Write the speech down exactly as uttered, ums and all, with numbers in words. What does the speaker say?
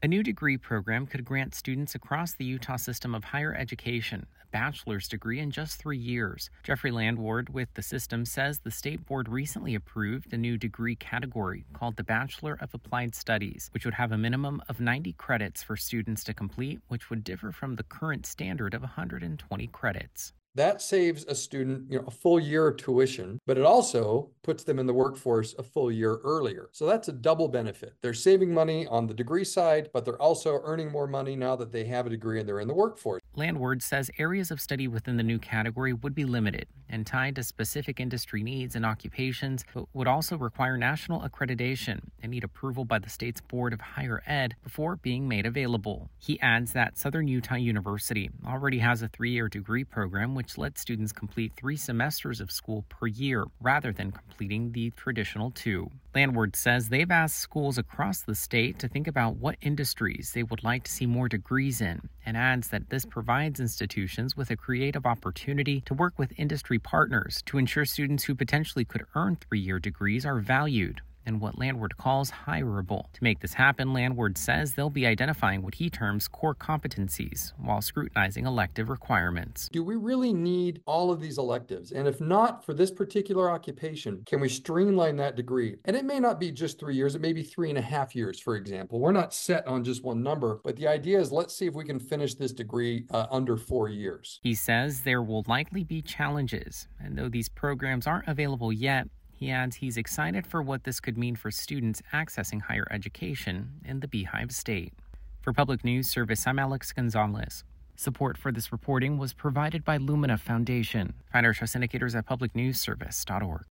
A new degree program could grant students across the Utah system of higher education a bachelor's degree in just three years. Jeffrey Landward with the system says the state board recently approved a new degree category called the Bachelor of Applied Studies, which would have a minimum of ninety credits for students to complete, which would differ from the current standard of one hundred twenty credits. That saves a student, you know, a full year of tuition, but it also puts them in the workforce a full year earlier. So that's a double benefit. They're saving money on the degree side, but they're also earning more money now that they have a degree and they're in the workforce. Landward says areas of study within the new category would be limited and tied to specific industry needs and occupations, but would also require national accreditation and need approval by the state's Board of Higher Ed before being made available. He adds that Southern Utah University already has a three-year degree program which which lets students complete three semesters of school per year rather than completing the traditional two. Landward says they've asked schools across the state to think about what industries they would like to see more degrees in, and adds that this provides institutions with a creative opportunity to work with industry partners to ensure students who potentially could earn three-year degrees are valued and what Landward calls hireable. To make this happen, Landward says they'll be identifying what he terms core competencies while scrutinizing elective requirements. Do we really need all of these electives? And if not for this particular occupation, can we streamline that degree? And it may not be just three years, it may be three and a half years, for example. We're not set on just one number, but the idea is let's see if we can finish this degree uh, under four years. He says there will likely be challenges, and though these programs aren't available yet, he adds he's excited for what this could mean for students accessing higher education in the Beehive State. For Public News Service, I'm Alex Gonzalez. Support for this reporting was provided by Lumina Foundation. Find our show syndicators at public news service dot org.